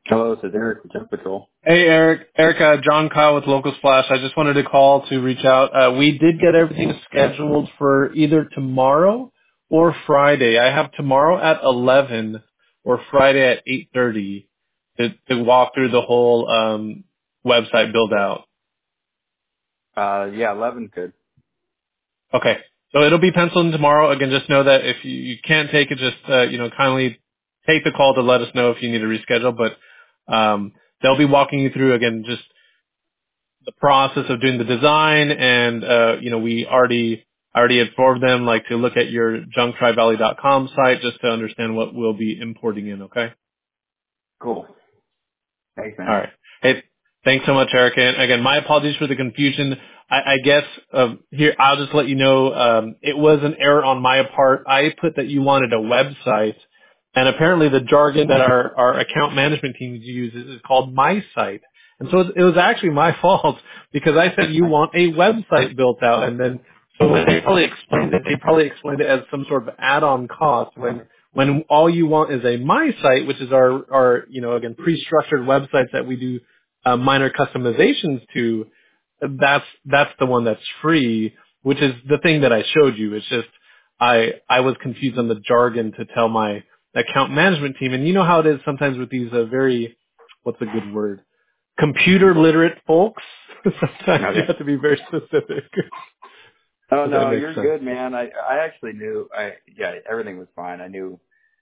Hello, this is Eric with Jump Patrol. Hey, Eric, John Kyle with Local Splash. I just wanted to call to reach out. We did get everything scheduled for either tomorrow or Friday. I have tomorrow at 11 or Friday at 8:30 to walk through the whole website build out. Yeah, 11 good. Okay. So it'll be penciled in tomorrow. Again, just know that if you can't take it, just, kindly take the call to let us know if you need to reschedule. But they'll be walking you through, again, just the process of doing the design, and we already informed them like to look at your junktryvalley.com site just to understand what we'll be importing in. Okay. Cool. Thanks, All man. right. Hey, thanks so much, Eric. And again, my apologies for the confusion. I guess here I'll just let you know it was an error on my part. I put that you wanted a website, and apparently the jargon that our account management team uses is called my site. And so it was actually my fault because I said you want a website built out, and then so when they probably explained it as some sort of add-on cost when all you want is a my site, which is our again pre-structured websites that we do minor customizations to. That's the one that's free, which is the thing that I showed you. It's just I was confused on the jargon to tell my account management team, and you know how it is sometimes with these very, what's a good word, computer literate folks. Sometimes you Okay. have to be very specific. Oh If that no, makes you're sense. good, man. I actually knew. Yeah, everything was fine. I knew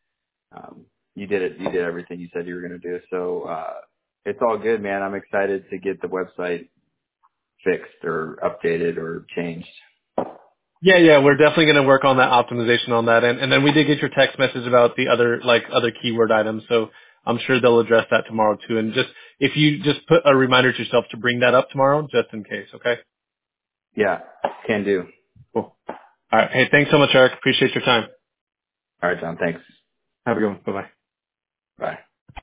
you did it. You did everything you said you were going to do. So it's all good, man. I'm excited to get the website fixed or updated or changed. Yeah, we're definitely going to work on that optimization on that end. And then we did get your text message about the other keyword items, so I'm sure they'll address that tomorrow too. And just, if you just put a reminder to yourself to bring that up tomorrow, just in case, okay? Yeah, can do. Cool. All right. Hey, thanks so much, Eric. Appreciate your time. All right, John. Thanks. Have a good one. Bye-bye. Bye.